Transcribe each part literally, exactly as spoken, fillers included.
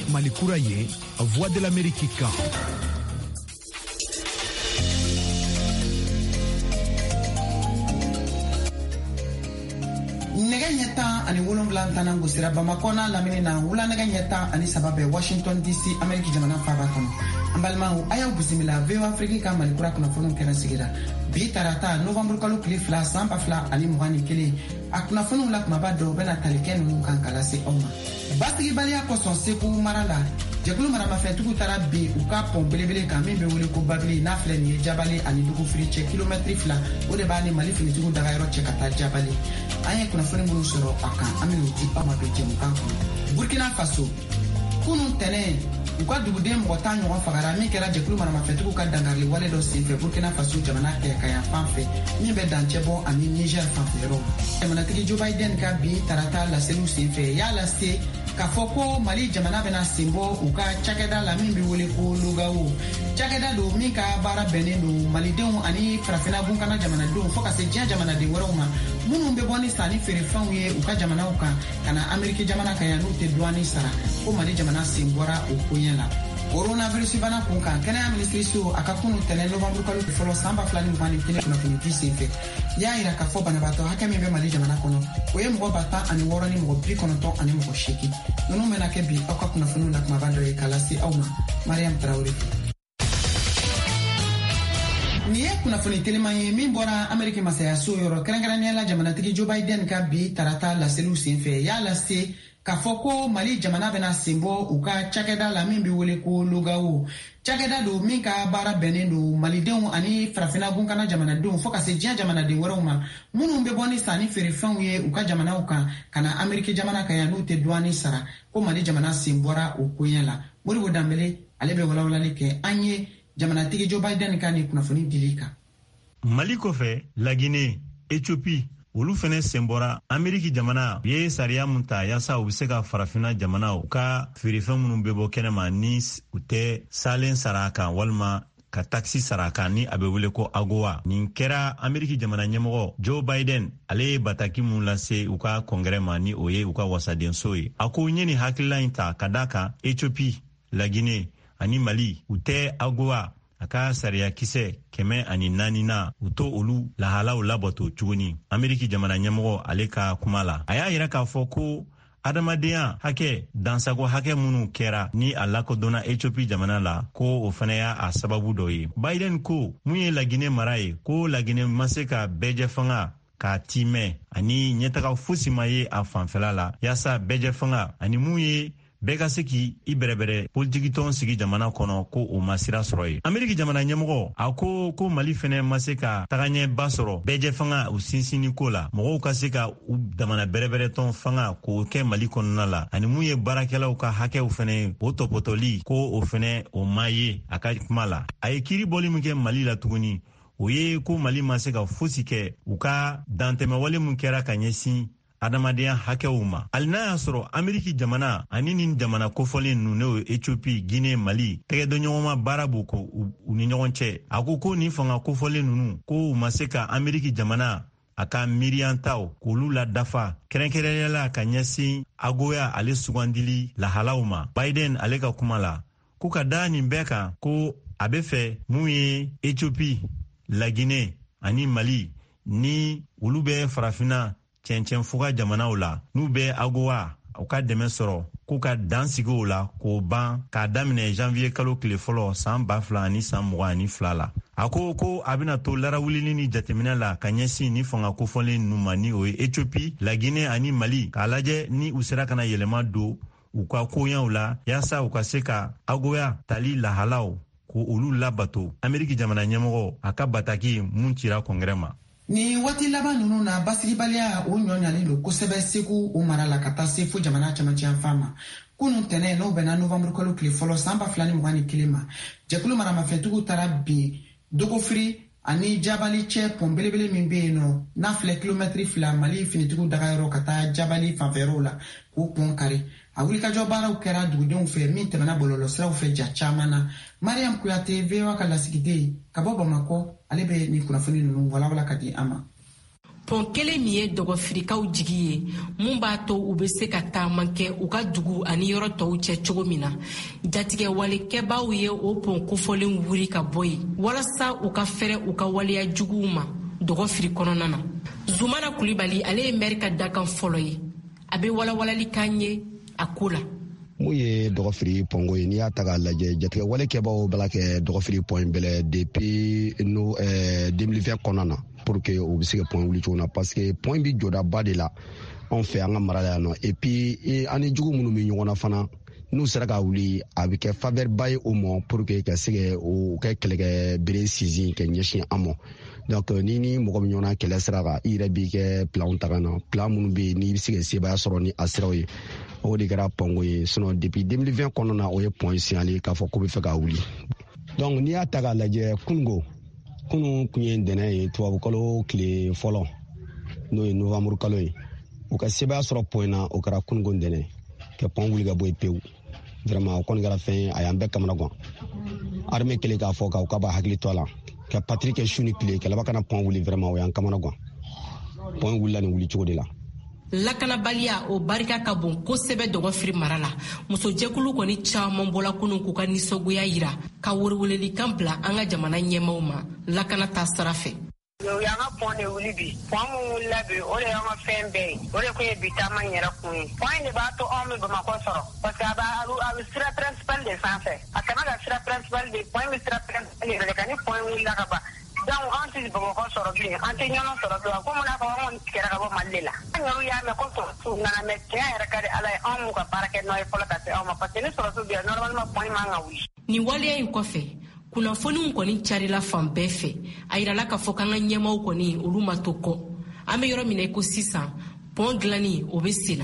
Malikura ye, Voix de l'Amérique kan. Nega nyata ani wolonwula tana ngosira Bamako na lamini na wula nega nyata ani sababe Washington D C Ameriki jamana faba kono. Ambalmangu aya bisimila V O Afrique ka Malikura kuna fono kena sigira. Bi tarata November kalo kili fla samba fla ani mwani kili. Akuna fono la kumabado bena taliken nukan kalasi oma. Bastigi balia koson seku marala. Jekulu marama fetuku tara bi uka pon belebele kami be wuli ko babili na fle ni jabali ani dugu friche kilometri fla ode bani mali fini tugu daga yoro chekata jabali. Aye kuna fone munu soro akan aminuti ama be jemu kanko. Burkina Faso kunu tene uka dugude mota nyɔgɔn fagara min kɛra jɛkulu maramafɛtigiw ka dangarili wale dɔ senfɛ Burkina Faso jamana kɛ kaya fanfɛ min bɛ dancɛ bɔ ani Niger fanfɛ yɔrɔ. Jamanatigi Joe Biden ka bi tarata laseliw senfɛ y'a lase k'a fɔ ko Mali jamana bɛna sen bɔ u ka cakɛda la min bɛ wele ko Logawo. Cakɛda don min ka baara bɛnnen don Malidenw ani farafina bunkana jamanadenw fɔ ka se diɲɛ jamanaden wɛrɛw ma minnu bɛ bɔ ni sanni feerefɛnw ye u ka jamanaw kan ka na Ameriki jamana kan yan n'u tɛ douane sara ko Mali jamana sen bɔra o ko ɲɛ la. Coronavirus bana kun kan kɛnɛya minisiri so a ka kunu tɛnɛ novembre kalo fɔlɔ san ba fila ni mugan ni kelen kunnafoni di senfɛ y'a yira k'a fɔ banabaatɔ hakɛ min bɛ Mali jamana kɔnɔ o ye mɔgɔ ba tan ani wɔɔrɔ ni mɔgɔ bi kɔnɔntɔn ani mɔgɔ seegin. Ninnu bɛna kɛ bi aw ka kunnafoniw na kumaba dɔ ye k'a lase aw ma Mariam Traoré. Ni ye kunnafoni teliman ye min bɔra Ameriki masaya so yɔrɔ kɛrɛnkɛrɛnnenya la jamanatigi Joe Biden ka bi tarata laseliw senfɛ y'a lase k'a fɔ ko Mali jamana bɛna sen bɔ u ka cakɛda la min bɛ wele ko Logawo. Cakɛda don min ka baara bɛnnen don Malidenw ani farafina bunkana jamanadenw fɔ ka se diɲɛ jamanaden wɛrɛw ma minnu bɛ bɔ ni sanni feerefɛnw ye u ka jamanaw kan ka na Ameriki jamana kan yan n'u tɛ douane sara ko Mali jamana sen bɔra o ko ɲɛ la. Modibo Dambele ale bɛ walawalali kɛ an ye jamanatigi Joe Biden ka ni kunnafoni dili kan. Mali kɔfɛ Laginɛ, Ethiopie olu fɛnɛ sen bɔra Ameriki jamana ye sariya mun ta yasa u bɛ se ka farafina jamana u ka feerefɛn minnu bɛ bɔ kɛnɛma ni u tɛ salen sara kan walima ka taxi sara kan ni a bɛ wele ko AGOA. Nin kɛra Ameriki jamana ɲɛmɔgɔ Joe Biden ale ye bataki mun lase u ka kɔngrɛ ma ni o ye u ka wasadenso ye. A ko n ye nin hakilila in ta ka da kan Ethiopie, Laginɛ ani Mali u tɛ AGOA a ka sariya kisɛ kɛmɛ ani naani na u to olu lahalaw labato tuguni. Ameriki jamana ɲɛmɔgɔ ale ka kuma la a y'a yira k'a fɔ ko adamadenya hakɛ dansago hakɛ minnu kɛra ni a lakodɔnna Ethiopie jamana la ko o fana y'a a sababu dɔ ye. Biden ko mun ye Laginɛ mara ye ko Laginɛ ma se ka bɛɛjɛ fanga k'a timɛ ani ɲɛtaga fosi ma ye a fanfɛla la yasa bɛɛjɛ fanga ani mun ye bɛɛ ka se k'i i bɛrɛbɛrɛ politiki tɔn sigi jamana kɔnɔ ko o ma sira sɔrɔ ye. Ameriki jamana ɲɛmɔgɔ a ko ko Mali fɛnɛ ma se ka tagaɲɛba sɔrɔ bɛɛjɛ fanga u sinsinni ko la mɔgɔw ka se ka u damana bɛrɛbɛrɛ tɔn fanga k'o kɛ Mali kɔnɔna la ani mun ye baarakɛlaw ka hakɛw fɛnɛ o tɔpɔtɔli ko o fɛnɛ o ma ye a ka kuma la. A ye kiiri bɔli min kɛ Mali la tuguni o ye ko Mali ma se ka fosi kɛ u ka dantɛmɛwale mun kɛra ka ɲɛsin adamadenya hakɛw ma. Hali n'a y'a sɔrɔ Ameriki jamana ani nin jamana kofɔlen ninnu n'o ye Ethiopie, Guinée, Mali tɛgɛdɔɲɔgɔnma baara b'u ko u ni ɲɔgɔn cɛ. A ko ko nin fanga kofɔlen ninnu ko u ma se ka Ameriki jamana a ka miiriyantaw k'olu la dafa kɛrɛnkɛrɛnnenya la ka ɲɛsin AGOA ale sugandili lahalaw ma. Biden ale ka kuma la ko ka da nin bɛɛ kan ko a bɛ fɛ mun ye Ethiopie, Laginɛ ani Mali ni olu bɛ farafina cɛncɛn fuga jamanaw la n'u bɛ AGOA u ka dɛmɛ sɔrɔ k'u ka dan sigi o la k'o ban k'a daminɛ janvier kalo tile fɔlɔ san ba fila ani san mugan ani fila la. A ko ko a bɛna to larawulili ni jateminɛ la ka ɲɛsin ni fanga kofɔlen ninnu ma ni o ye Ethiopie, Laginɛ ani Mali k'a lajɛ ni u sera ka na yɛlɛma don u ka koɲɛw la yasa u ka se ka AGOA tali lahalaw ko olu labato. Ameriki jamana ɲɛmɔgɔ a ka bataki mun cira kɔngrɛ ma. Ni waati laban ninnu na basigibaliya o ɲɔɲalen don kosɛbɛ Segu o mara la ka taa se fo jamana cɛmancɛ yanfan ma. Kunun tɛnɛ n'o bɛnna novembre kalo tile fɔlɔ san ba fila ni mugan ni kelen ma jɛkulu maramafɛntigiw taara bin Dogofiri ani Jabali cɛ pɔn belebele min bɛ yen nɔ n'a filɛ kilomɛtiri fila Mali finitigiw dagayɔrɔ ka taa Jabali fanfɛyɔrɔw la k'o pɔn kari. A wulikajɔ baaraw kɛra dugudenw fɛ min tɛmɛna bɔlɔlɔsiraw fɛ ja caman na. Mariam Kuyate V O A ka lasigiden ka bɔ Bamakɔ ale bɛ nin kunnafoni ninnu walawala ka di an ma. pon kelen min ye dɔgɔfirikaw jigi ye mun b'a to u be se ka taaman kɛ u ka dugu ani yɔrɔ tɔw cɛ cogo min na jatigɛwalekɛbaw ye o pon kofɔlen wuri ka bɔ yen walasa u ka fɛrɛ u ka waleya juguw ma dɔgɔfiri kɔnɔna na. Zumana Kulibali ale ye maire ka dakan fɔlɔ ye a be walawalali kan ye a ko la. Mun ye dɔgɔfiri pɔngo ye n'i y'a ta k'a lajɛ jatigɛwalekɛbaw bala kɛ dɔgɔfiri pɔn bɛlɛ depuis no euh deux mille vingt kɔnɔna na pour que o bɛ se ka pɔn wuli cogo na parce que pɔn bi jɔdaba de la anw fɛ an ka mara la yan nɔ et puis ani jugu minnu bɛ ɲɔgɔn na fana n'u sera ka wuli a bɛ kɛ faveur ba ye o ma pour que ka se ka o kɛ kɛlɛkɛ bere sinsin ka ɲɛsin an ma. Donc ni ni mɔgɔ min ɲɔgɔn na kɛlɛ sira kan i yɛrɛ b'i kɛ plan ta ka na plan minnu bɛ yen n'i bɛ se ka sebaya sɔrɔ ni a siraw ye o de kɛra pɔngo ye sinon depuis deux mille vingt kɔnɔna na o ye pɔn signalé k'a fɔ k'u bɛ fɛ ka wuli. Donc n'i y'a ta k'a lajɛ kununko kunun kun ye ntɛnɛn ye tubabukalo tile fɔlɔ n'o ye novembre kalo ye u ka sebaya sɔrɔ pɔn na o kɛra kununko ntɛnɛn ka pɔn wuli ka bɔ yen pewu vraiment o kɔni kɛra fɛn ye a y'an bɛɛ kamana gan armée kɛlen k'a fɔ k'aw ka b'a hakili to a la ka patrie kɛ su ni tile kɛlɛba kana pɔn wuli vraiment o y'an kamana gan pɔn wulila nin wuli cogo de la. Lakanabaliya o barika ka bon kosɛbɛ dɔgɔfiri mara la musojɛkulu kɔni caman bɔla kunun k'u ka nisɔngoya yira ka welewelelikan bila an ka jamana ɲɛmaw ma lakana ta sira fɛ. Yo y'an ka pɔn de wuli bi pɔn mun wulila bi o de y'an ka fɛn bɛɛ ye o de kun ye bi taama yɛrɛ kun ye pɔn de b'a to anw bɛ Bamakɔ sɔrɔ parce que a b'a a bɛ sira principal de sanfɛ a kana ka sira principal de pɔn bɛ sira principal yɛrɛ de kan ni pɔn wulila ka ban donc an tɛ Bamakɔ sɔrɔ bilen an tɛ ɲɔgɔn sɔrɔ bilen ko mun n'a fɔ an kɔni tigɛra ka bɔ Mali de la an yɛrɛ y'a mɛn ko sɔrɔsiw nana mɛ tiɲɛ yɛrɛ ka di Ala ye anw m'u ka baara kɛ n'o ye fɔlɔ ka se anw ma parce que ni sɔrɔsiw bɛ yan normalement pɔn man ka wuli. Nin waleya in kɔfɛ kunnafoniw kɔni carila fan bɛɛ fɛ a yirala k'a fɔ k'an ka ɲɛmaw kɔni olu ma to kɔ an bɛ yɔrɔ min na ko sisan pɔn dilanni o bɛ sen na.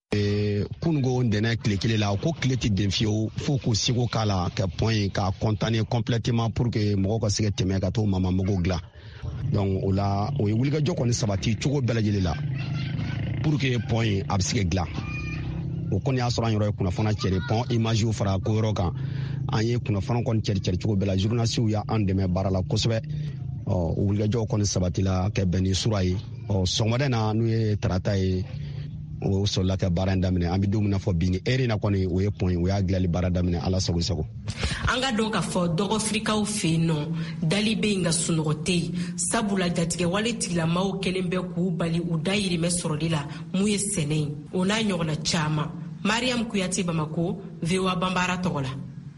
Kununko ntɛnɛn tile kelen la ko tile tɛ den fiyewu fo k'u seko k'a la ka pɔn ye k'a kɔntanne complètement pour que mɔgɔw ka se ka tɛmɛ ka t'o mamamago dilan donc o la o ye wulikajɔ kɔni sabati cogo bɛɛ lajɛlen la pour que pɔn ye a bɛ se ka dilan o kɔni y'a sɔrɔ an yɛrɛ ye kunnafoni cɛri pɔn images fara ko yɔrɔ kan an ye kunnafoni kɔni cɛri cɛri cogo bɛɛ la journalistes y'an dɛmɛ baara la kosɛbɛ ɔ o wulikajɔ kɔni sabatila ka bɛn ni sura ye ɔ sɔgɔmada na n'u ye tarata ye o sɔrɔla ka baara in daminɛ an bɛ don min na fɔ bi ni heure in na kɔni o ye pɔn ye o y'a dilanli baara daminɛ ala sago sago. An ka dɔn k'a fɔ dɔgɔfirikaw fɛ yen nɔ dali bɛ yen nka sunɔgɔ tɛ yen sabula jatigɛwale tigilamaw kɛlen bɛ k'u bali u dayirimɛ sɔrɔli la mun ye sɛnɛ ye o n'a ɲɔgɔnna caman. Mariam Kuyate, Bamako, V O A Bambara tɔgɔ la.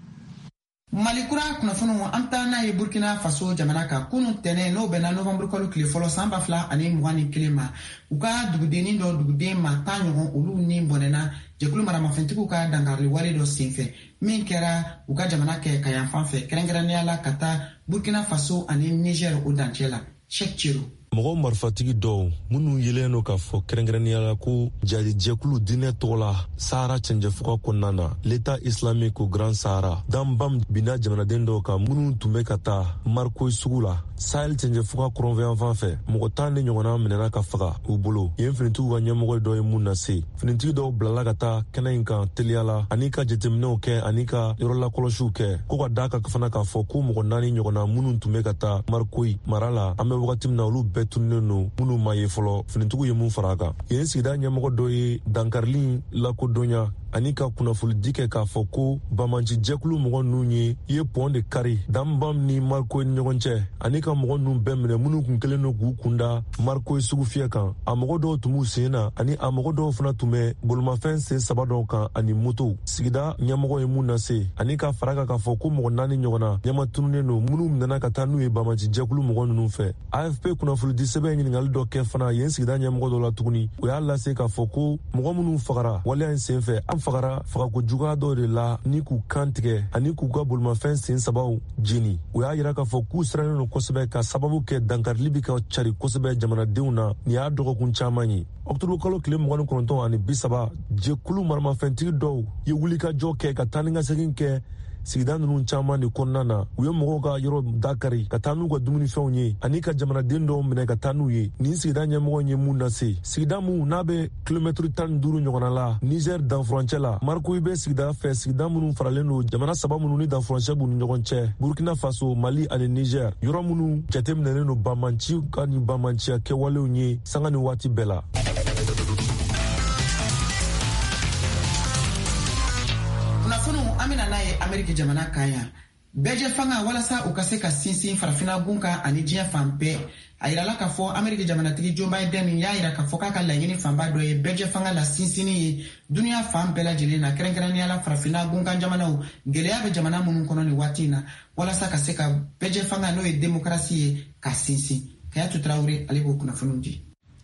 Malikura kunnafoniw an taa n'a ye Burkina Faso jamana kan kunun tɛnɛn n'o bɛnna novembre kalo tile fɔlɔ san ba fila ani mugan ni kelen ma u ka dugudennin dɔ duguden ma tan ɲɔgɔn olu ni bɔnɛna jɛkulu maramafɛntigiw ka dankari wale dɔ senfɛ min kɛra u ka jamana kɛ ka yan fan fɛ kɛrɛnkɛrɛnnenya la ka taa Burkina Faso ani Niger o dancɛ la. Cheikh Chiro. Mɔgɔ marifatigi dɔw minnu yelen no k'a fɔ kɛrɛnkɛrɛnnenya la ko jajɛkulu diinɛ tɔgɔ la Sahara cɛnjɛfuga kɔnɔna na l'État islamique au Grand Sahara danbam bina jamanaden dɔw kan minnu tun bɛ ka taa Marikoy sugu la Sahel cɛnjɛfuga kɔrɔnfɛyan fan fɛ mɔgɔ tan de ɲɔgɔnna minɛna ka faga u bolo yen finitigiw ka ɲɛmɔgɔ dɔ ye mun lase finitigi dɔw bilala ka taa kɛnɛ in kan teliya la ani ka jateminɛw kɛ ani ka yɔrɔlakɔlɔsiw kɛ ko ka daa ka fana k'a fɔ ko mɔgɔ naani ɲɔgɔnna minnu tun bɛ ka taa Marikoy mara la an bɛ wagati min na olu bɛɛ tunnen no minnu ma ye fɔlɔ finitigiw ye mun fara a kan yen sigida ɲɛmɔgɔ dɔ ye dankarili lakodɔnya ani ka kunnafolidi kɛ k'a fɔ ko bamanci jɛkulu mɔgɔ ninnu ye ye pɔn de kari danbam ni Marikoy ni ɲɔgɔn cɛ ani ka mɔgɔ ninnu bɛɛ minɛ minnu kun kelen no k'u kunda Marikoy sugu fiyɛ kan a mɔgɔ dɔw tun b'u sen na ani a mɔgɔ dɔw fana tun bɛ bolomafɛn sen saba dɔw kan ani moto sigida ɲɛmɔgɔ ye mun lase ani ka fara kan k'a fɔ ko mɔgɔ naani ɲɔgɔnna ɲɛma tununnen no minnu minɛna ka taa n'u ye bamanci jɛkulu mɔgɔ ninnu fɛ A F P kunnafolidi sɛbɛn ɲininkali dɔ kɛ fana yen sigida ɲɛmɔgɔ dɔ la tuguni o y'a lase k'a fɔ ko mɔgɔ minnu fagara waleya in senfɛ an fagara fagako juguya dɔw de la ni k'u kan tigɛ ani k'u ka bolomafɛn sen sabaw jeni o y'a yira k'a fɔ k'u sirannen no kosɛbɛ ka sababu kɛ dankarili bi ka cari kosɛbɛ jamanadenw na nin y'a dɔgɔkun caman ye ɔkutɔburu kalo tile mugan ni kɔnɔntɔn ani bi saba jɛkulu maramafɛntigi dɔw ye wulikajɔ kɛ ka taa ni ka segin kɛ sigida ninnu caman de kɔnɔna na u ye mɔgɔw ka yɔrɔ dakari ka taa n'u ka dumunifɛnw ye ani ka jamanaden dɔw minɛ ka taa n'u ye nin sigida ɲɛmɔgɔ ye mun lase sigida mun n'a bɛ kilomɛtiri tan ni duuru ɲɔgɔnna la Niger danfurancɛ la Mariko bɛ sigida fɛ sigida minnu faralen don jamana saba minnu ni danfurancɛ b'u ni ɲɔgɔn cɛ Burkina Faso Mali ani Niger yɔrɔ minnu jateminɛlen don banmanci ka ni banmanciya kɛwalew ye sanga ni waati bɛɛ la. kunnafoni amina n'a ye Ameriki jamana kan yan bɛɛ fanga walasa u ka se ka sinsin farafina gun kan ani diɲɛ fan bɛɛ a yirala k'a fɔ Ameriki jamanatigi Joe Biden y'a yira k'a fɔ k'a ka laɲini fanba dɔ ye bɛɛ fanga la sinsini ye duniya fan bɛɛ lajɛlen na kɛrɛnkɛrɛnnenya la farafina gun kan jamanaw gɛlɛya bɛ jamana minnu kɔnɔ nin waati in na walasa ka se ka bɛɛ fanga n'o ye démocratie ye ka sinsin Kayatu Traoré ale b'o kunnafoniw di.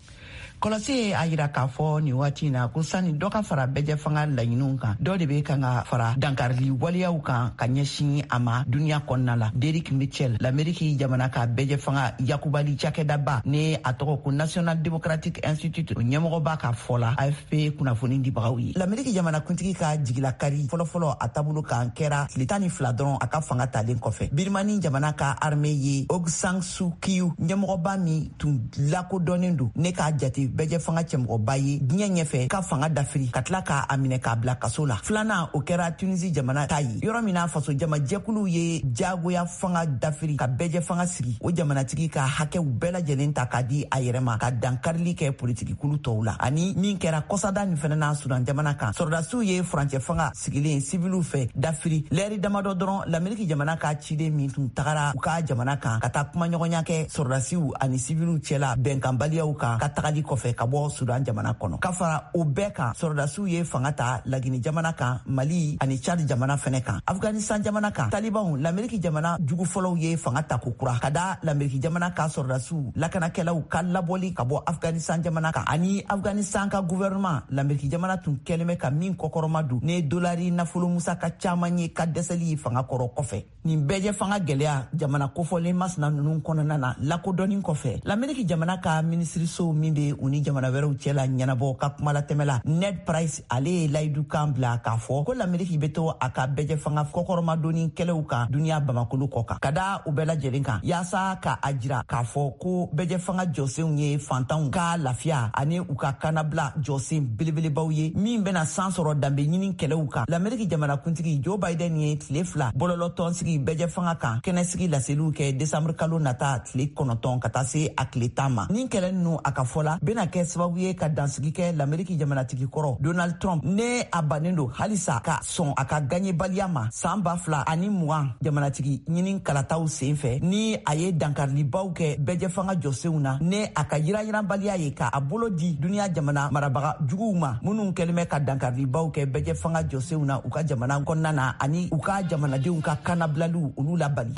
kɔlɔsi a yira k'a fɔ nin waati na ko sani dɔ ka fara bɛjɛ fanga laɲiniw kan dɔ de bɛ kan ka fara dankarili waliyaw kan ka ɲɛsin a ma duniya kɔnɔna la. Derek Mitchell l'Amérique jamana ka bɛjɛ fanga yakubali cakɛdaba ni a tɔgɔ ko National Democratic Institute o ɲɛmɔgɔba ka fɔ la A F P kunnafoni dibagaw ye. L'Amérique jamana kuntigi ka jigilakari fɔlɔfɔlɔ a taabolo kan kɛra tile tan ni fila dɔrɔn a ka fanga talen kɔfɛ. Birimani jamana ka armée ye Aung San Suu Kyi ɲɛmɔgɔba min tun lakodɔnnen don ne k'a jate bɛjɛ fanga cɛmɔgɔba ye diɲɛ ɲɛfɛ ka fanga dafiri ka tila k'a minɛ k'a bila kaso la. Filanan o kɛra Tunisie jamana ta ye yɔrɔ min na faso jama jɛkuluw ye jagoya fanga dafiri ka bɛjɛ fanga sigi o jamanatigi ka hakɛw bɛɛ lajɛlen ta k'a di a yɛrɛ ma ka dankarili kɛ politikikulu tɔw la ani min kɛra kɔsada nin fɛnɛ na Sudan jamana kan. Sɔrɔdasiw ye furancɛ fanga sigilen sibiliw fɛ dafiri lɛri damadɔ dɔrɔn l'Amérique jamana ka ciden min tun tagara u ka jamana kan ka taa kumaɲɔgɔnya kɛ sɔrɔdasiw ani sibiliw cɛla bɛnkanbaliyaw kan ka tagali kɔfɛ ka bɔ Sudan jamana kɔnɔ. Ka fara o bɛɛ kan sɔrɔdasiw ye fanga ta Lagini jamana kan Mali ani Chad jamana fɛnɛ kan. Afghanistan jamana kan Talibanw l'Amérique jamana jugu fɔlɔw ye fanga ta kokura ka da l'Amérique jamana ka sɔrɔdasiw lakanakɛlaw ka labɔli ka bɔ Afghanistan jamana kan ani Afghanistan ka gouvernement l'Amérique jamana tun kɛlen bɛ ka min kɔkɔrɔma don ne dolari nafolo musa ka caman ye ka dɛsɛli fanga kɔrɔ kɔfɛ. Nin bɛɛ fanga gɛlɛya jamana kofɔlen masina ninnu kɔnɔna na lakodɔnni kɔfɛ l'Amérique jamana ka minisiriso min bɛ u ni jamana wɛrɛw cɛla ɲɛnabɔ ka kuma la tɛmɛ la Ned Price ale ye layidu kan bila k'a fɔ ko l'Amérique bɛ to a ka bɛjɛ fanga kɔkɔrɔmadonni kɛlɛw kan duniya bamakolo kɔ kan ka da u bɛɛ lajɛlen kan yaasa ka a jira k'a fɔ ko bɛjɛ fanga jɔsenw ye fantanw ka lafiya ani u ka kanabila jɔsen belebelebaw ye min bɛna san sɔrɔ danbe ɲini kɛlɛw kan. L'Amérique jamana kuntigi Joe Biden ye tile fila bɔlɔlɔtɔn sigi bɛjɛ fanga kan kɛnɛsigi laseliw kɛ décembre kalo nata tile kɔnɔntɔn ka taa se a tile tan ma. Nin kɛlɛ ninnu a ka fɔ la bɛna kɛ sababu ye ka dansigi kɛ l'Amérique jamanatigi kɔrɔ Donald Trump ne a bannen don halisa ka sɔn a ka gaɲebaliya ma san ba fila ani mugan jamanatigi ɲini kalataw sen fɛ ni a ye dankarilibaw kɛ bɛjɛ fanga jɔsenw na ne a ka yirayirabaliya ye ka a bolo di duniya jamana marabaga juguw ma minnu kɛlen bɛ ka dankarilibaw kɛ bɛjɛ fanga jɔsenw na u ka jamana kɔnɔna na ani u ka jamanadenw ka kanabilaliw olu labali.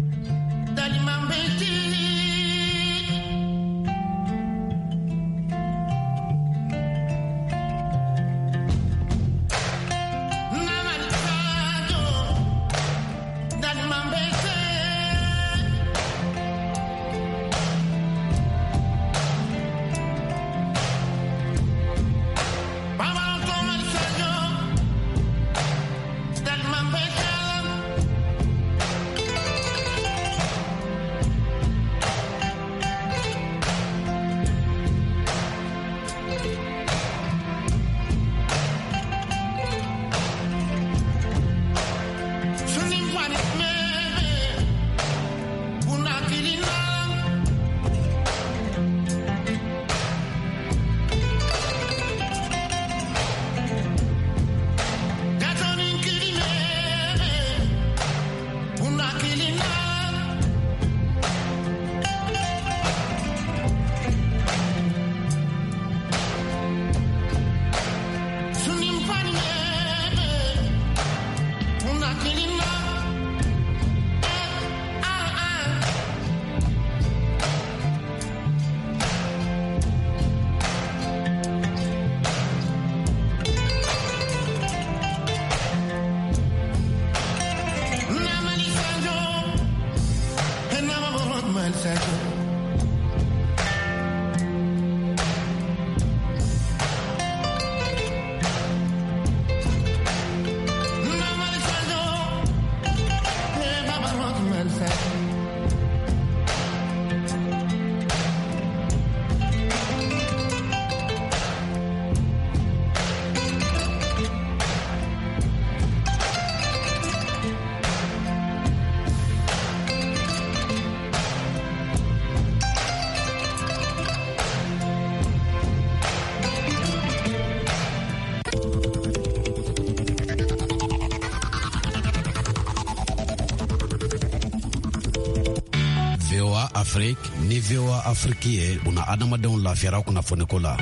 O A Afrique ni V O A Afrique ye una adamadenw lafiyara kunnafoniko la.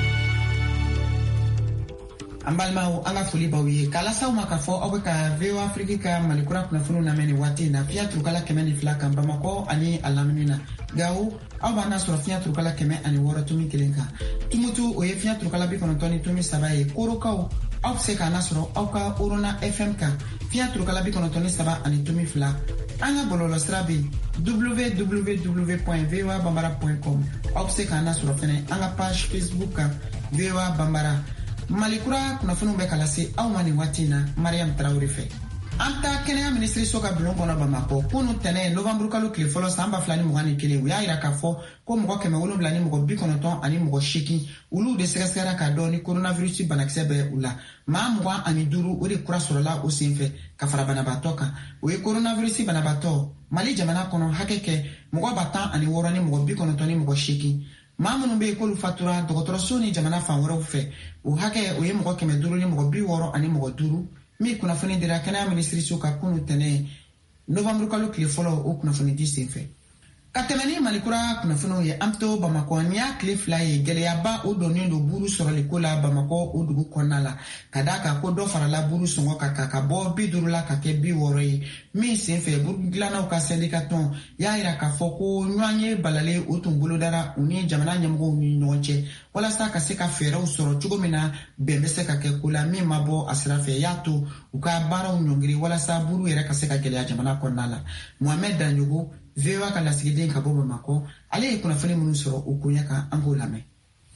An balimaw an ka foli b'aw ye k'a lasaw ma k'a fɔ aw bɛ ka V O A Afrique ka malikura kunnafoniw lamɛn nin waati in na fiɲɛ turukala kɛmɛ ni fila kan Bamakɔ ani a lamini na gawo aw b'an nasɔrɔ fiɲɛ turukala kɛmɛ ani wɔɔrɔ tumi kelen kan Tumutu o ye fiɲɛ turukala bi kɔnɔntɔn ni tumi saba ye Korokaw aw bɛ se k'a nasɔrɔ aw ka Orona F M kan fiɲɛ turukala bi kɔnɔntɔn ni saba ani tumi fila an ka bɔlɔlɔsira bɛ w w w point v o a bambara point com aw bɛ se k'a nasɔrɔ fɛnɛ an ka page Facebook kan V O A Bambara. Malikura kunnafoniw bɛ kala se aw ma nin waati in na Mariam Traoré fɛ. An ta kɛnɛya minisiriso ka bulon kɔnɔ Bamakɔ kunu tɛnɛ novembre kalo tile fɔlɔ san ba fila ni mugan ni kelen u y'a yira k'a fɔ ko mɔgɔ kɛmɛ wolonwula ni mɔgɔ bi kɔnɔntɔn ani mɔgɔ seegin olu de sɛgɛsɛgɛra k'a dɔn ni coronavirus banakisɛ bɛ u la maa mugan ani duuru o de kura sɔrɔla o senfɛ ka fara banabaatɔ kan o ye coronavirus banabaatɔ Mali jamana kɔnɔ hakɛ kɛ mɔgɔ ba tan ani wɔɔrɔ ni mɔgɔ bi kɔnɔntɔn ni mɔgɔ seegin maa minnu bɛ yen k'olu fatura dɔgɔtɔrɔso ni jamana fan wɛrɛw fɛ o hakɛ o ye mɔgɔ kɛmɛ duuru ni mɔgɔ bi wɔɔrɔ ani mɔgɔ duuru min kunnafoni dira kɛnɛya minisiriso ka kunu tɛnɛ novembre kalo tile fɔlɔ o kunnafoni di senfɛ ka tɛmɛ ni malikura kunnafoniw ye an bɛ to Bamakɔ ni y'a tile fila ye gɛlɛyaba o donnen don buru sɔrɔli ko la Bamakɔ o dugu kɔnɔna la ka d'a kan ko dɔ farala buru sɔngɔ kan ka ka bɔ bi duuru la ka kɛ bi wɔɔrɔ ye min senfɛ buru dilannaw ka sɛndikatɔn y'a yira k'a fɔ ko ɲɔgɔn ye balalen o tun bolodara u ni jamana ɲɛmɔgɔw ni ɲɔgɔn cɛ walasa ka se ka fɛɛrɛw sɔrɔ cogo min na bɛn bɛ se ka kɛ ko la min ma bɔ a sira fɛ y'a to u ka baaraw ɲɔngiri walasa buru yɛrɛ ka se ka gɛlɛya jamana kɔnɔna la Mohamed Danjogo V O A ka lasigiden ka bɔ Bamakɔ ale ye kunnafoni minnu sɔrɔ o koɲɛ kan an k'o lamɛn.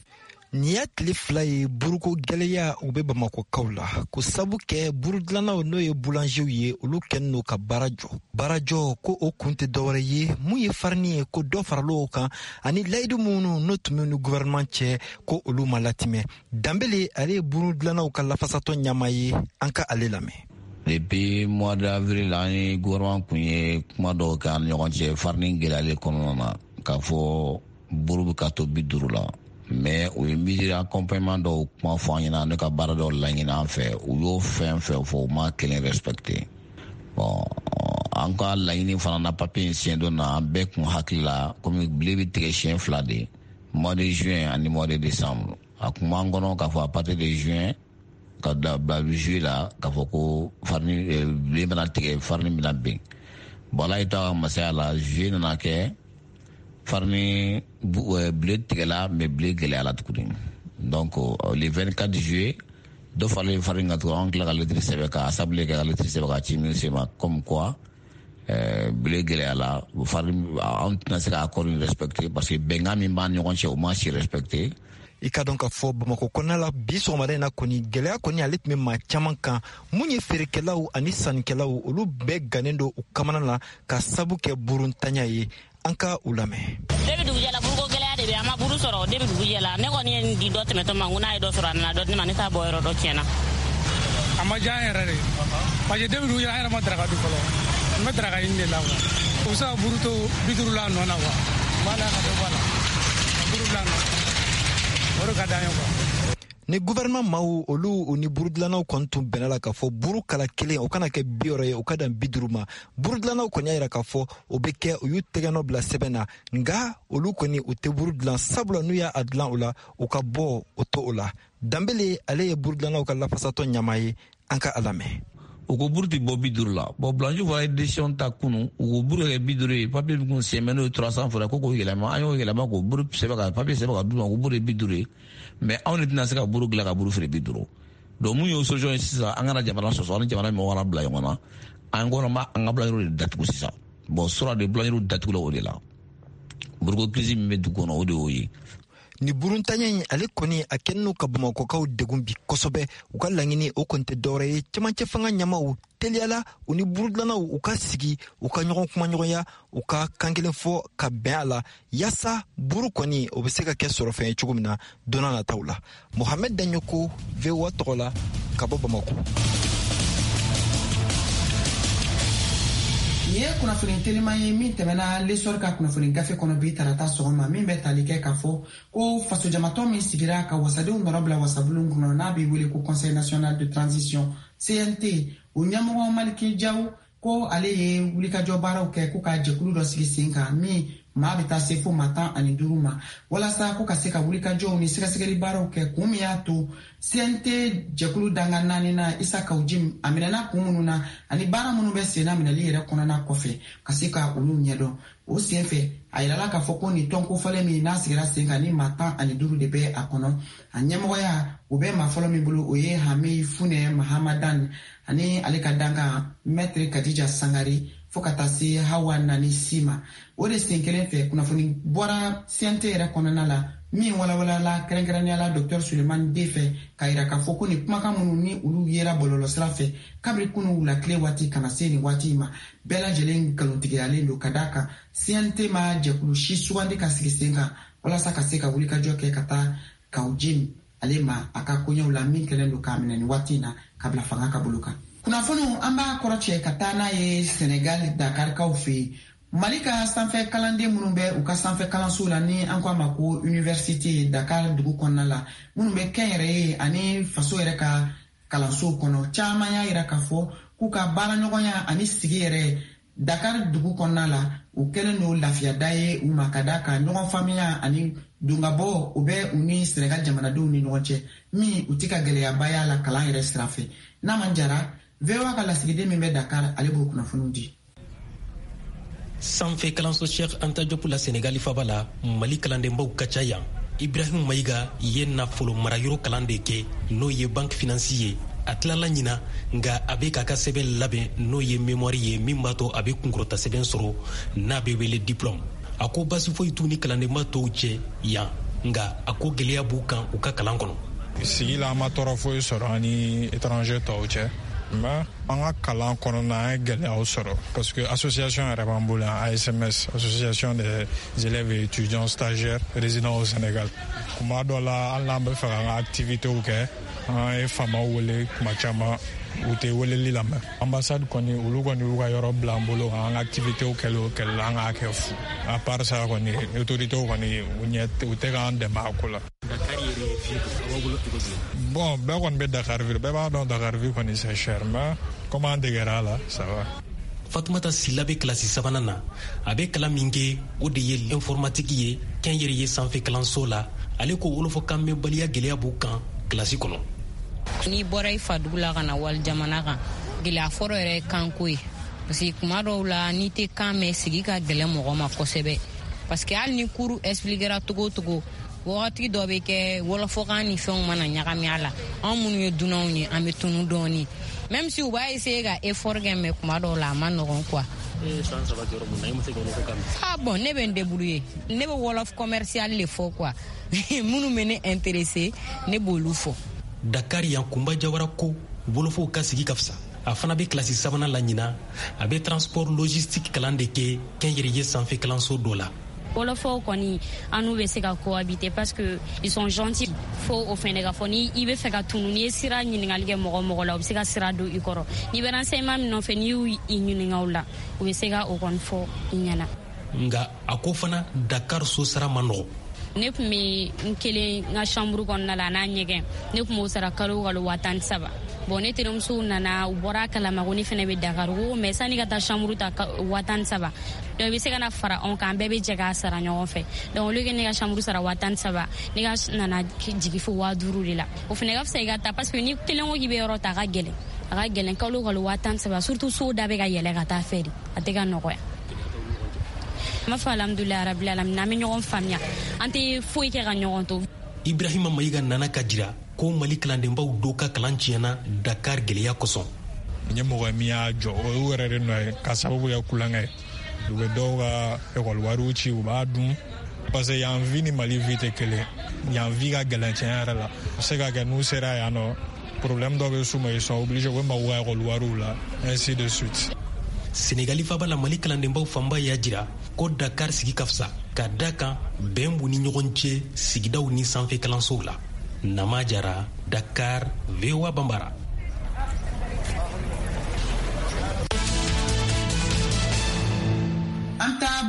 Nin y'a tile fila ye buruko gɛlɛya u bɛ Bamakɔkaw la ko sabu kɛ burudilannaw n'o ye boulangew ye olu kɛlen n'o ka baara jɔ baara jɔ ko o kun tɛ dɔwɛrɛ ye mun ye farini ye ko dɔ farala o kan ani layidu minnu n'o tun bɛ ni gouvernement cɛ ko olu ma latimɛ Danbele ale ye burudilannaw ka lafasatɔ ɲama ye an ka ale lamɛn. Depuis mois d'avril an ye gouvernement kun ye kuma dɔw kɛ an ni ɲɔgɔn cɛ farini gɛlɛyalen kɔnɔna na k'a fɔ buru bɛ ka to bi duuru la mais u ye mesure accompagnement dɔw kuma fɔ an ɲɛna ne ka baara dɔw laɲini an fɛ u y'o fɛn fɛn fɔ u ma kelen respecté bon an ka laɲini fana na papier siɲɛ dɔ na an bɛɛ kun hakili la komi bile bɛ tigɛ siɲɛ fila de mois de juin ani mois de décembre a kun b'an kɔnɔ k'a fɔ à partir de juin ka da bila juillet la k'a fɔ ko farini bile bɛna tigɛ farini bɛna ben bon ala y'i to a ka masaya la juillet nana kɛ farini bile tigɛla mais bile gɛlɛyala tuguni donc le vingt-quatre juillet dɔ faralen farini kan tuguni an tila ka lettre sɛbɛn ka assemblée kɛ ka lettre sɛbɛn ka ci ministre ma comme quoi bile gɛlɛyala farini an tɛna se ka accord respecter parce que bɛnkan min b'an ɲɔgɔn cɛ o ma si respecter. I ka dɔn ka fɔ Bamakɔ kɔnɔna la bi sɔgɔmada in na kɔni gɛlɛya kɔni ale tun bɛ maa caman kan mun ye feerekɛlaw ani sannikɛlaw olu bɛɛ gannen don u kamana la ka sabu kɛ buruntanya ye an ka u lamɛn. Debi dugujɛ la buruko gɛlɛya de bɛ an ma buru sɔrɔ debi dugujɛ la ne kɔni ye di dɔ tɛmɛtɔ ma ko n'a ye dɔ sɔrɔ a nana dɔ di ma ne t'a bɔ yɔrɔ dɔ tiɲɛna. A ma diya an yɛrɛ de parce que debi dugujɛ an yɛrɛ ma daraka dun fɔlɔ n bɛ daraka ɲini de la quoi o bɛ se ka buru to bi duuru la a nɔ na quoi n b'a la ka dɔ bɔ a la buru bila a nɔ. Ni gouvernement maaw olu o ni burudilannaw kɔni tun bɛnna la k'a fɔ buru kala kelen o kana kɛ bi wɔɔrɔ ye o ka dan bi duuru ma burudilannaw kɔni y'a yira k'a fɔ o bɛ kɛ u y'u tɛgɛnɔ bila sɛbɛn na nka olu kɔni u tɛ buru dilan sabula n'u y'a dilan o la u ka bɔ o to o la Danbele ale ye burudilannaw ka lafasatɔ ɲama ye an ka a lamɛn. U ko buru ti bɔ bi duuru la bon blanche fɔra ye décision ta kunu u ko buru kɛ bi duuru ye papier min kun sɛmɛ n'o ye trois cents fɔra ko k'o yɛlɛma an y'o yɛlɛma k'o buru sɛbɛn ka papier sɛbɛn ka d'u ma ko buru ye bi duuru ye mais anw de tɛna se ka buru dilan ka buru feere bi duuru donc mun y'o solution ye sisan an kana jamana sɔsɔ an ni jamana mɔgɔw kana bila ɲɔgɔn na an kɔnɔ ma an ka blancheries de datugu sisan bon sɔrɔ de blancheries datugula o de la buruko crise min bɛ dugu kɔnɔ o de y'o ye. Ni buruntanya in ale kɔni a kɛlen n'u ka Bamakɔkaw degun bi kosɛbɛ u ka laɲini o kɔni tɛ dɔwɛrɛ ye cɛmancɛ fanga ɲamaw teliyala u ni burudilannaw u ka sigi u ka ɲɔgɔn kumaɲɔgɔnya u ka kan kelen fɔ ka bɛn a la yaasa buru kɔni o bɛ se ka kɛ sɔrɔfɛn ye cogo min na don n'a nataw la. Mohamed Danyoko V O A tɔgɔ la ka bɔ Bamakɔ. Nin ye kunnafoni teliman ye min tɛmɛna lesɔri ka kunnafoni gafe kɔnɔ bi tarata sɔgɔma min bɛ tali kɛ k'a fɔ ko fasojamatɔ min sigira ka wasadenw nɔrɔ bila wasabulon kɔnɔ n'a bɛ wele ko Conseil national de transition C N T o ɲɛmɔgɔ Maliki Jaw ko ale ye wulikajɔ baaraw kɛ ko ka jɛkulu dɔ sigi sen kan min maa bɛ taa se fo maa tan ani duuru ma walasa ko ka se ka wulikajɔw ni sɛgɛsɛgɛli baaraw kɛ kun min y'a to C N T jɛkulu danga naani na Isa Kawujim a minɛna kun minnu na ani baara minnu bɛ senna minɛli yɛrɛ kɔnɔna kɔfɛ ka se ka olu ɲɛdɔn o sen fɛ a yirala k'a fɔ ko nin tɔn kofɔlen min n'a sigira sen kan ni maa tan ani duuru de bɛ a kɔnɔ a ɲɛmɔgɔya o bɛ maa fɔlɔ min bolo o ye Hami Funɛ Mahamadan ani ale ka danga Maitre Kadija Sangare fo ka taa se Hawa Nani Sima o de sen kelen fɛ kunnafoni bɔra C N T yɛrɛ kɔnɔna la min walawalala kɛrɛnkɛrɛnniyala Dr Suleiman De fɛ ka yira k'a fɔ ko nin kumakan minnu ni olu yera bɔlɔlɔ sira fɛ kabiri kunu wula tile waati kana se nin waati ma bɛɛ lajɛlen nkalontigiyalen don ka d'a kan C N T ma jɛkulu si sugandi ka sigi sen kan walasa ka se ka wulikajɔ kɛ ka taa Kawujim ale ma a ka koɲɛw la min kɛlen don k'a minɛ nin waati na ka bila fanga ka bolo kan. Kunnafoniw an b'a kɔrɔcɛ ka taa n'a ye Senegal Dakarikaw fɛ yen Mali ka sanfɛ kalanden minnu bɛ u ka sanfɛ kalanso la ni an ko a ma ko Université Dakar dugu kɔnɔna la minnu bɛ kɛnyɛrɛye ani faso yɛrɛ ka kalanso kɔnɔ caman y'a yira k'a fɔ k'u ka baaraɲɔgɔnya ani sigi yɛrɛ Dakar dugu kɔnɔna la u kɛlen don lafiyada ye u ma ka da ka ɲɔgɔn faamuya ani dongabɔ u bɛ u ni Senegal jamanadenw ni ɲɔgɔn cɛ min u tɛ ka gɛlɛyaba y'a la kalan yɛrɛ sira fɛ n'a man jara V O A ka lasigiden min bɛ Dakar ale b'o kunnafoniw di. Sanfɛ kalanso Cheikh Anta Diop la Senegali faba la Mali kalandenbaw ka ca yan. Ibrahim Mayiga ye nafolo marayɔrɔ kalan de kɛ n'o ye banque financier ye a tilala ɲina nga a bɛ k'a ka sɛbɛn labɛn n'o ye mémoire ye min b'a to a bɛ kunkɔrɔta sɛbɛn sɔrɔ n'a bɛ wele diplôme a ko basi foyi t'u ni kalandenba tɔw cɛ yan nga a ko gɛlɛya b'u kan u ka kalan kɔnɔ. Sigi la an ma tɔɔrɔ foyi sɔrɔ ani étranger tɔw cɛ mais an ka kalan kɔnɔna an ye gɛlɛyaw sɔrɔ parce que association yɛrɛ b'an bolo A S M S association des élèves et étudiants stagiaires résidents au Sénégal kuma dɔ la hali n'an bɛ fɛ k'an ka activitéw kɛ an ye faamaw wele kuma caman u tɛ weleli lamɛn ambassade kɔni olu kɔni y'u ka yɔrɔ bila an bolo an ka activitéw kɛli o kɛli la an k'a kɛ fu à part ça kɔni autoritéw kɔni u tɛ k'an dɛmɛ a ko la. Bon, bɛɛ kɔni bɛ Dakar ville bɛɛ b'a dɔn Dakar ville kɔni c'est cher mais comme an degera la ça va. Fatumata Sila bɛ kilasi sabanan na a bɛ kalan min kɛ o de ye informatique ye kɛnyɛrɛye sanfɛ kalanso la ale ko wolofɔkan mɛnbaliya gɛlɛya b'u kan kilasi kɔnɔ. N'i bɔra i fa dugu la ka na wali jamana kan gɛlɛya fɔlɔ yɛrɛ ye kanko ye parce que kuma dɔw la n'i tɛ kan mɛn sigi ka gɛlɛn mɔgɔ ma kosɛbɛ parce que hali ni cours expliquera togo o togo wagati dɔ bɛ kɛ wɔlɔfɔkan ni fɛnw mana ɲagami a la anw minnu ye dunanw ye an bɛ tunu dɔɔni même si u b'a essayer ka effort kɛ mais kuma dɔw la a ma nɔgɔn quoi. Ah bon, ne bɛ n débrouiller ne bɛ wolof commercial le fɔ quoi minnu bɛ ne intéressé ne b'olu fɔ. Dakar yan Kumba Jawara ko wolofow ka sigi ka fisa a fana bɛ kilasi sabanan la ɲina a bɛ transport logistique kalan de kɛ kɛnyɛrɛye sanfɛ kalanso dɔ la. Wolofɔw kɔni an n'u bɛ se ka cohabiter parce que ils sont gentils fo o fɛnɛ ka fɔ ni i bɛ fɛ ka tunu n'i ye sira ɲininkali kɛ mɔgɔ mɔgɔ la u bɛ se ka sira don i kɔrɔ n'i bɛ renseignement min nɔfɛ n'i y'u i ɲininka o la u bɛ se ka o kɔni fɔ i ɲɛna. Nga a ko fana Dakar so sara man nɔgɔ. Ne tun bɛ n kelen n ka chambre kɔnɔna la n'a ɲɛgɛn ne tun b'o sara kalo o kalo waa tan ni saba bon ne terimusow nana u bɔra a kalama ko ne fana bɛ Dakar ko mais sani ka taa chambre ta waa tan ni saba donc i bɛ se ka na fara anw kan bɛɛ bɛ jɛ k'a sara ɲɔgɔn fɛ donc olu que ne ka chambre sara waa tan ni saba ne ka nana jigin fo waa duuru de la o fana ka fisa i ka taa parce que ni kelen ko k'i bɛ yɔrɔ ta a ka gɛlɛn a ka gɛlɛn kalo o kalo waa tan ni saba surtout so da bɛ ka yɛlɛ ka taa fɛ de a tɛ ka nɔgɔya. Ma fɔ alhamdulilayi rabil alamin an bɛ ɲɔgɔn faamuya an tɛ foyi kɛ ka ɲɔgɔn to. Ibrahima Mayiga nana ka jira ko Mali kalandenbaw dɔw ka kalan tiɲɛna Dakar gɛlɛya kosɔn. Ɲɛmɔgɔ min y'a jɔ o y'u yɛrɛ de nɔ ye ka sababu kɛ kulonkɛ ye u bɛ dɔw ka ekɔli wariw ci u b'a dun parce que yan vi ni Mali vi tɛ kelen yan vi ka gɛlɛn tiɲɛ yɛrɛ la a bɛ se ka kɛ n'u sera yan nɔ problème dɔ bɛ s'u ma ils sont obligés u bɛ mago ka ekɔli wariw la ainsi de suite. Senegali faba la Mali kalandenbaw fanba y'a jira ko Dakar sigi ka fisa ka da kan bɛn b'u ni ɲɔgɔn cɛ sigidaw ni sanfɛ kalansow la. Nama Jara, Dakar, V O A Bambara. Anta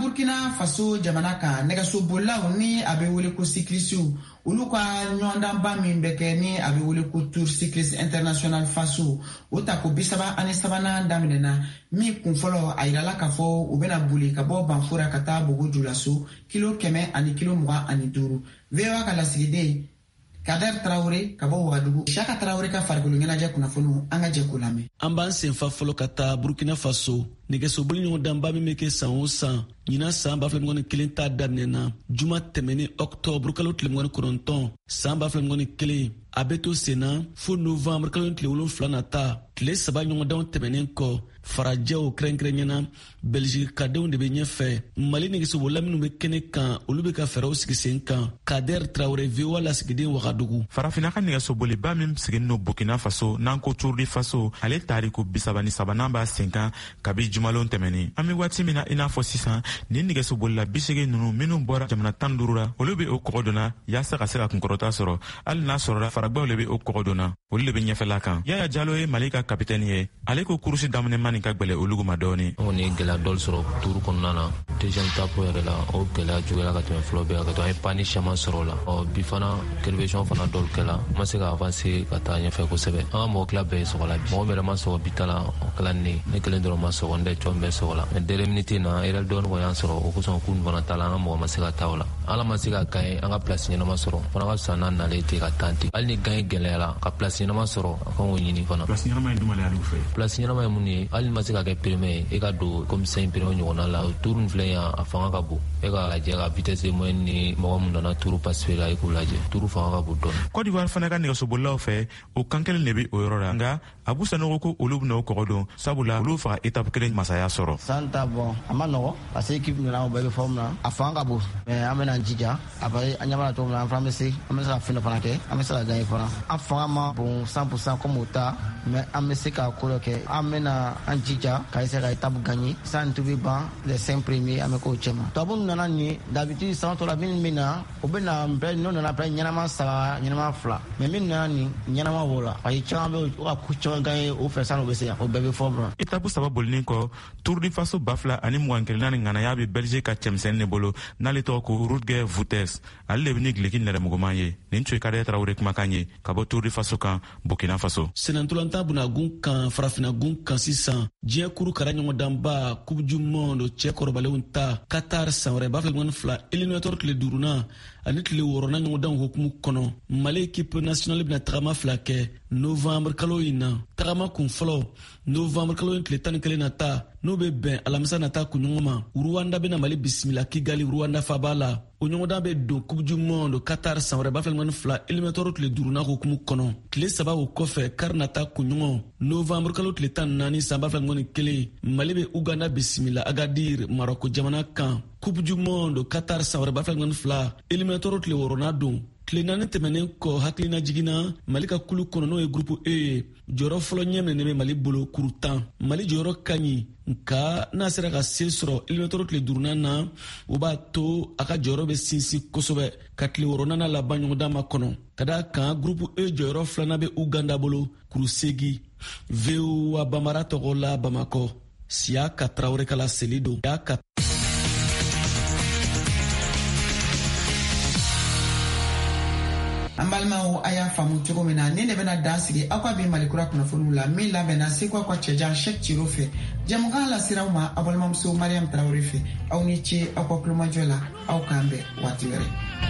Burkina Faso jamana kan nɛgɛsobolilaw ni a bɛ wele ko cyclistes olu ka ɲɔgɔndanba min bɛ kɛ ni a bɛ wele ko Tour Cycliste International Faso o ta ko bisaba ani sabanan daminɛna min kun fɔlɔ a yirala k'a fɔ u bɛna boli ka bɔ Banfora ka taa Bogo-Dioulasso kilo kɛmɛ ani kilo mugan ani duuru. V O A ka lasigiden Kader Traoré ka bɔ Ouagadougou. Chaka Traoré ka farikolo ɲɛnajɛ kunnafoniw an ka jɛ k'o lamɛn. An b'an senfa fɔlɔ ka taa Burkina Faso nɛgɛsoboli ɲɔgɔndanba min bɛ kɛ san o san ɲinan san ba fila ni kelen ta daminɛna juma tɛmɛni octobre kalo tile mugan ni kɔnɔntɔn san ba fila ni kelen a bɛ to senna fo novembre kalo tile wolonfila nata tile saba ɲɔgɔndanw tɛmɛnen kɔ farajɛw kɛrɛnkɛrɛnɲɛna Belgique kadenw de bɛ ɲɛfɛ Mali nɛgɛsobolila minnu bɛ kɛnɛ kan olu bɛ ka fɛɛrɛw sigi sen kan. Kader Traoré V O A lasigiden Ouagadougou. Farafina ka nɛgɛsoboliba min sigilen no Burkina Faso n'an ko Tour de Faso ale tariku bisaba ni sabanan b'a sen kan kabi jumalon tɛmɛni. An bɛ waati min na i n'a fɔ sisan ni nɛgɛsobolila bisegin ninnu minnu bɔra jamana tan duuru la olu bɛ o kɔgɔ donna yaasa ka se ka kunkɔrɔta sɔrɔ hali n'a sɔrɔla faragbaw le bɛ o kɔgɔ donna olu le bɛ ɲɛfɛla kan. Yaya Jalo ye Mali ka kapitɛni ye ale ko kurusi daminɛma nin ka gwɛlɛ olugu ma dɔɔni. On ni gɛlɛya dɔl sɔrɔ tuuru kɔnɔna na deuxième tape yɛrɛ la o gɛlɛya juguyala ka tɛmɛ fɔlɔ bɛɛ ka to an ye pani caman sɔrɔ o la ɔ bi fana kɛlɛvɛsiyɔn fana dɔl kɛla ma se ka avancer ka taa ɲɛfɛ kosɛbɛ an ka mɔgɔ tila bɛɛ ye sɔgɔla mɔgɔ min yɛrɛ ma sɔgɔ bi ta la o kɛla ne ne kelen dɔrɔn ma sɔgɔ n tɛ cɔn bɛɛ sɔgɔla mɛ dernière minute na erreur dɔɔni kɔni y'an sɔrɔ o kosɔn kun fana ta la an ka mɔgɔ ma se ka taa o la ala ma se ka gagner an ka place ɲɛnama sɔrɔ fana ka fisa n'an nalen ten ka taa ten hali ni gagner gɛlɛyara ka place ɲɛnama sɔrɔ a kan k'o ɲini fana. Place ɲɛnama ye jumɛn y'ale fɛ? Place ɲɛnama ye mun ye hali ma se ka kɛ premier e ka don comme cinq premier ɲɔgɔnna la tour nin filɛ yan a fanga ka bon e ka lajɛ ka vitesse moyenne ni mɔgɔ mun nana tour pacifié la e k'u lajɛ tour fanga ka bon dɔɔni. Côte d'Ivoire fana ka nɛgɛsobolilaw fɛ o kan kelen de bɛ o yɔrɔ la nka Abu Sanogo ko olu bɛna o kɔgɔ don sabula olu faga étape kelen masaya sɔrɔ. San ta bon a ma nɔgɔ parce que équipe nana o bɛɛ bɛ forme na a fanga ka bon mais an bɛna jija après an ɲɛ b'a la cogo min na an fana bɛ se an bɛ se ka fɛn dɔ fana kɛ an bɛ se ka gagner fana an fanga ma bon cent pour cent comme o ta mais an bɛ se ka ko dɔ kɛ an bɛna an jija ka essayer ka étape gagner san tu bɛ ban les cinq premiers an bɛ k'o cɛ ma tubabu nana nin d'habitude san tɔ la minnu bɛ na o bɛ na bɛɛ n'o nana bɛɛ ɲɛnama saba ɲɛnama fila mais minnu nana nin ɲɛnama b'o la parce que caman bɛ o ka ko caman gagner o fɛ san o bɛ se yan o bɛɛ bɛ forme na. Étape saba bolinin kɔ Tour du Faso ba fila ani mugan kelenna ni ŋanaya bɛ Belgique ka cɛmisɛnnin de bolo n'ale tɔgɔ ko Rutger Wouters ale de bɛ ni gileki nɛrɛmuguman ye nin tun ye Kader Traoré kumakan ye ka bɔ Tour du Faso kan Burkina Faso. Senatolanta bunagun kan farafinagun kan sisan diɲɛ kuru kara ɲɔgɔndanba Coupe du Monde cɛ kɔrɔbalenw ta Qatar san wɛrɛ ba fila ɲɔgɔn fila éliminatoire tile duurunan ani tile wɔɔrɔnan ɲɔgɔndan hukumu kɔnɔ Mali équipe nationale bɛna tagama fila kɛ novembre kalo in na tagama kun fɔlɔ novembre kalo in tile tan ni kelen nata n'o bɛ bɛn alamisa nata kunɲɔgɔn ma Rwanda bɛna Mali bisimila Kigali Rwanda faba la o ɲɔgɔndan bɛ don Coupe du Monde Qatar san wɛrɛ ba fila ɲɔgɔn fila éliminatoire tile duurunan hukumu kɔnɔ tile saba o kɔfɛ kari nata kunɲɔgɔn novembre kalo tile tan ni naani san ba fila ɲɔgɔn kelen Mali bɛ Uganda bisimila Agadir Maroko jamana kan Coupe du Monde Qatar san wɛrɛ ba fila ɲɔgɔn fila éliminatoire tile wɔɔrɔnan don tile naani tɛmɛnen kɔ hakilina jiginna Mali ka kulu kɔnɔ n'o ye groupe E jɔyɔrɔ fɔlɔ ɲɛminɛ bɛ Mali bolo kuru tan Mali jɔyɔrɔ ka ɲi nka n'a sera ka se sɔrɔ éliminatoire tile duurunan na o b'a to a ka jɔyɔrɔ bɛ sinsin kosɛbɛ ka tile wɔɔrɔnan laban ɲɔgɔndan ma kɔnɔ ka da kan groupe E jɔyɔrɔ filanan bɛ Uganda bolo kuru segi V O A Bamara tɔgɔ la Bamakɔ Siaka Traoré ka laseli don Siaka. An balimaw a y'a faamu cogo min na ni ne bɛna dan sigi aw ka bi Malikura kunnafoniw la min labɛnna Seku ka cɛjan Cheick Thilo fɛ jɛmukan lasiraw ma a balimamuso Mariam Traoré fɛ aw ni ce aw ka kulomajɔ la aw k'an bɛn waati wɛrɛ.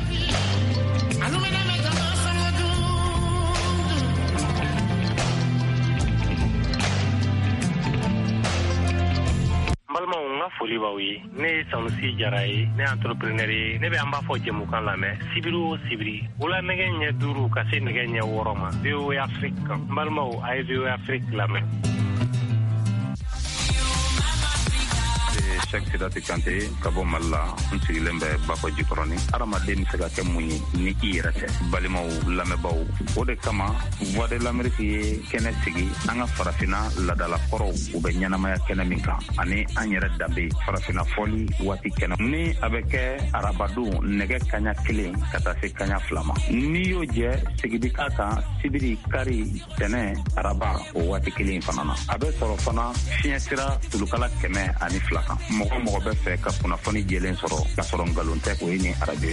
balimaw n ka foli b'aw ye ne ye Sanusi Jara ye ne ye entrepreneur ye ne bɛ an b'a fɔ jɛmukan lamɛn sibiri o sibiri wula nɛgɛ ɲɛ duuru ka se nɛgɛ ɲɛ wɔɔrɔ ma V O A Afrique kan n balimaw a ye V O A Afrique lamɛn. Cheick Sidati Kante ka bɔ Mali la n sigilen bɛ Bafɔ Jikɔrɔni adamaden bɛ se ka kɛ mun ye ni i yɛrɛ tɛ balimaw lamɛnbaw o de kama Voix de l'Amérique ye kɛnɛ sigi an ka farafina ladalakɔrɔw u bɛ ɲɛnamaya kɛnɛ min kan ani an yɛrɛ danbe farafina fɔli waati kɛnɛ ni a bɛ kɛ arabadon nɛgɛ kaɲa kelen ka taa se kaɲa fila ma n'i y'o jɛ sigidi k'a kan sibiri kari tɛnɛ araba o waati kelen fana na a bɛ sɔrɔ fana fiɲɛ sira tulukala kɛmɛ ani fila kan mɔgɔ mɔgɔ bɛ fɛ ka kunnafoni jɛlen sɔrɔ ka sɔrɔ nkalon tɛ o ye ni arajo